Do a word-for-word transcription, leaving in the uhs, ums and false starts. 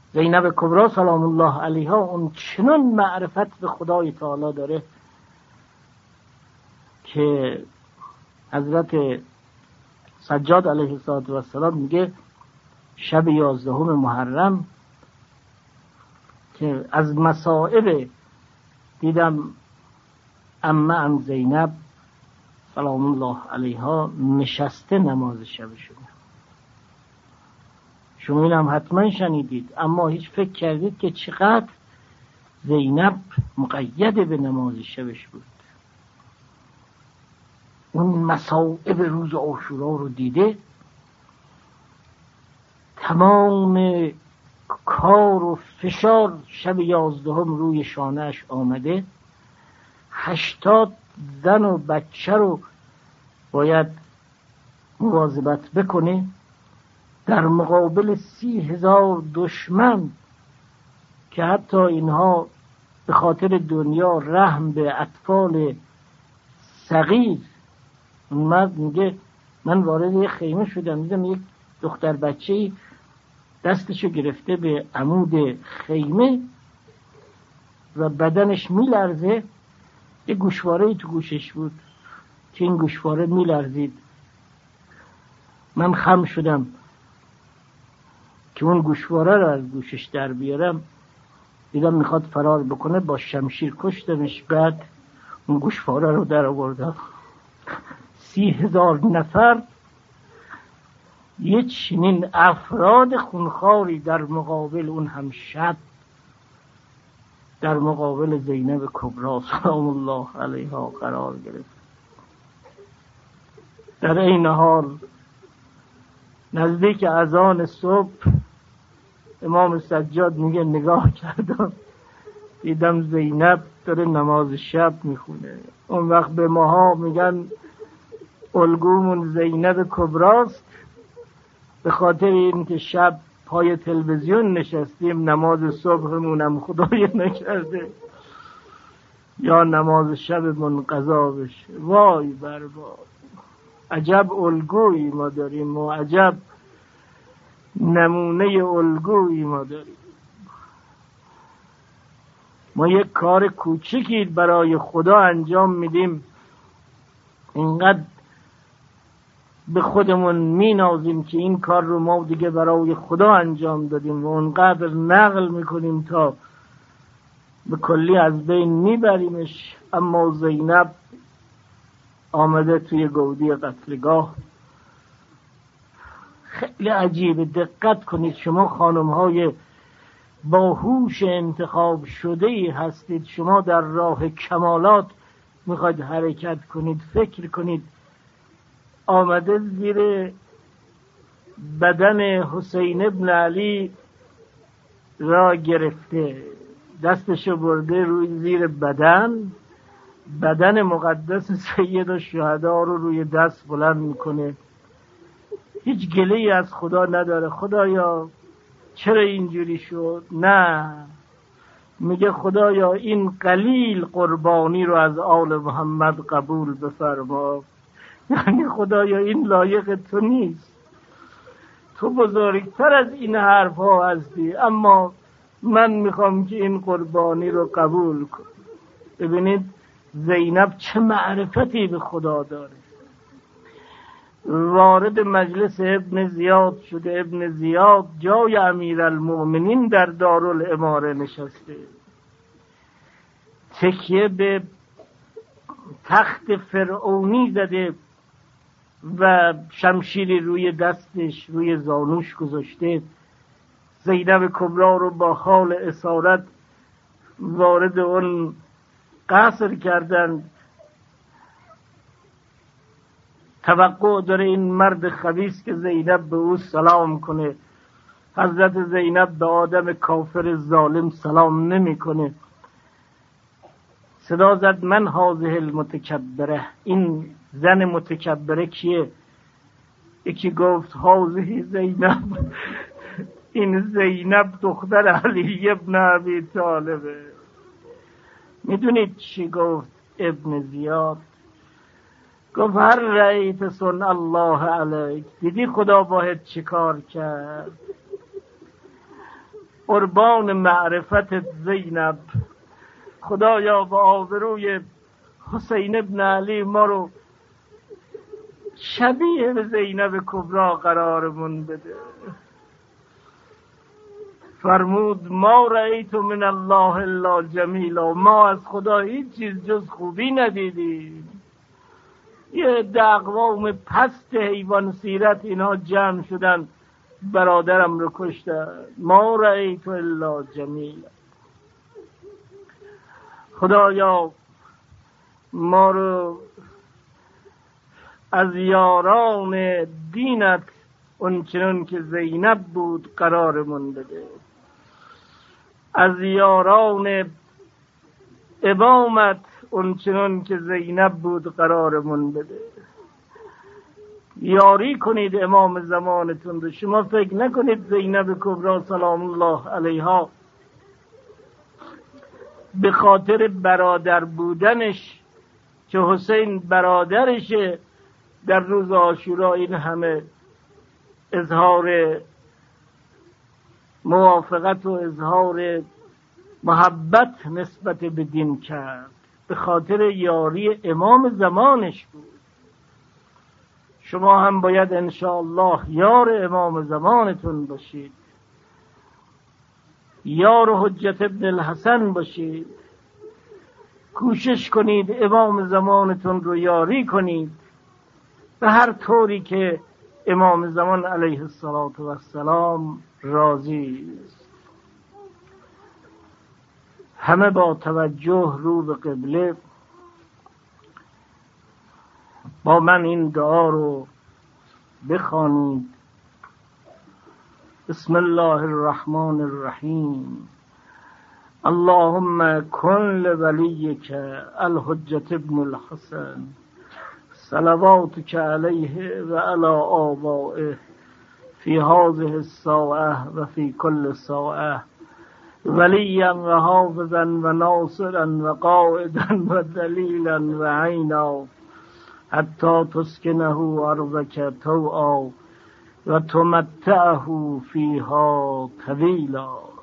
زینب کبرا سلام الله علیها اون چنان معرفت به خدای تعالی داره که حضرت سجاد علیه السلام میگه شب یازدهم محرم که از مصائب دیدم عمه ام زینب سلام الله علیها نشسته نماز شب شده. شما این هم حتما شنیدید، اما هیچ فکر کردید که چقدر زینب مقید به نماز شبش بود؟ اون مصائب روز عاشورا رو دیده، تمام کار و فشار شب یازدهم روی شانهش آمده، هشتاد زن و بچه رو باید مواظبت بکنه در مقابل سی هزار دشمن که حتی اینها به خاطر دنیا رحم به اطفال صغیر. اون مرد میگه من وارد یه خیمه شدم، دیدم یک دختر بچه‌ای دستشو گرفته به عمود خیمه و بدنش میلرزه، یه گوشواره‌ای تو گوشش بود که این گوشواره میلرزید. من خم شدم که اون گوشواره رو از گوشش در بیارم، دیدم میخواد فرار بکنه، با شمشیر کشتمش. بعد اون گوشواره رو در آوردم. سی هزار نفر یه چنین افراد خونخواری در مقابل اون هم شب در مقابل زینب کبرا سلام الله علیها قرار گرفت. در این حال نزدیک اذان صبح امام سجاد میگه نگاه کردم دیدم زینب داره نماز شب میخونه. اون وقت به ماها میگن الگومون زینب کبراست، به خاطر این که شب پای تلویزیون نشستیم نماز صبحمونم خدای نکرده یا نماز شبمون قضا بشه. وای بر وای، عجب الگویی ما داریم و عجب نمونه الگویی ما داریم. ما یک کار کوچیکی برای خدا انجام میدیم، اینقدر به خودمون مینازیم که این کار رو ما دیگه برای خدا انجام دادیم و اونقدر نقل میکنیم تا به کلی از بین میبریمش. اما زینب آمده توی گودی قتلگاه. خیلی عجیبه، دقت کنید شما خانم های باهوش انتخاب شده ای هستید، شما در راه کمالات میخواید حرکت کنید. فکر کنید آمده زیر بدن حسین ابن علی را گرفته، دستشو برده روی زیر بدن، بدن مقدس سید الشهدا رو روی دست بلند میکنه، هیچ گله‌ای از خدا نداره. خدایا چرا اینجوری شد؟ نه، میگه خدایا این قلیل قربانی رو از آل محمد قبول بفرما. یعنی خدایا این لایق تو نیست، تو بزرگتر از این حرف ها هستی، اما من میخوام که این قربانی رو قبول کن. ببینید زینب چه معرفتی به خدا داره. وارد مجلس ابن زیاد شده. ابن زیاد جای امیرالمؤمنین در دارالاماره نشسته، تکیه به تخت فرعونی زده و شمشیری روی دستش روی زانوش گذاشته. زینب کبرا رو با حال اسارت وارد اون قصر کردن. توقع داره این مرد خبیث که زینب به او سلام کنه. حضرت زینب به آدم کافر ظالم سلام نمی کنه. صدا زد من هذه المتکبره، این زن متکبره کیه؟ یکی گفت هذه زینب، این زینب دختر علی ابن ابی طالبه. میدونید چی گفت ابن زیاد؟ گفت هر رأیت صنع الله علیک، دیدی خدا باید چی کار کرد؟ قربان معرفت زینب. خدایا با آبروی حسین ابن علی ما رو شبیه به زینب کبرا قرارمون بده. فرمود ما رأیت من الله الا جمیلا، ما از خدا هیچ چیز جز خوبی ندیدیم. یه اقوام پست حیوان سیرت اینا جمع شدن برادرم رو کشتن. ما رأیت الا جمیلا. خدایا ما رو از یاران دینت اونچنان که زینب بود قرارمون بده، از یاران امامت اونچنان که زینب بود قرارمون بده. یاری کنید امام زمانتون رو. شما فکر نکنید زینب کبرا سلام الله علیها به خاطر برادر بودنش که حسین برادرشه در روز عاشورا این همه اظهار موافقت و اظهار محبت نسبت به دین کرد. به خاطر یاری امام زمانش بود. شما هم باید انشاءالله یار امام زمانتون باشید، یار حجت ابن الحسن باشید. کوشش کنید امام زمانتون رو یاری کنید به هر طوری که امام زمان علیه السلام راضی است. همه با توجه رو به قبله با من این دعا رو بخوانید. بسم الله الرحمن الرحیم. اللهم کن لولیک الحجة ابن الحسن صلواتک علیه و علی آبائه فی هذه الساعة و فی کل ساعة ولیا و حافظا و ناصرا و قائدا و دلیلا و عینا حتی تسکنه ارضک طوعا و تمتعه فیها طویلا.